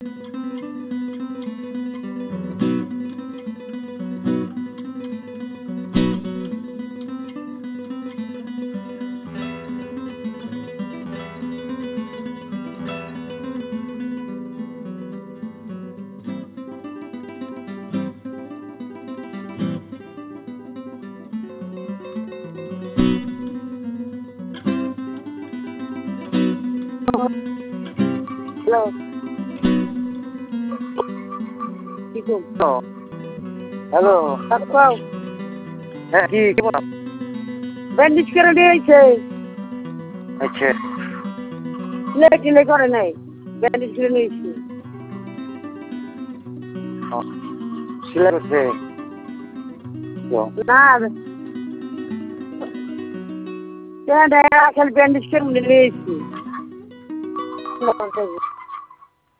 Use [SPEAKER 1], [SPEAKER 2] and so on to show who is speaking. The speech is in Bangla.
[SPEAKER 1] হ্যালো, কি করছো?
[SPEAKER 2] হ্যালো।
[SPEAKER 1] কও,
[SPEAKER 2] হ্যাঁ, কি কেমন?
[SPEAKER 1] ব্যান্ডেজ করে নিয়ে আইছে।
[SPEAKER 2] আচ্ছা।
[SPEAKER 1] টিলে করে নাই, ব্যান্ডেজ করে নিয়েছি।
[SPEAKER 2] সেলাই করছে?
[SPEAKER 1] না, খালি ব্যান্ডেজ করে নিয়ে এসেছি।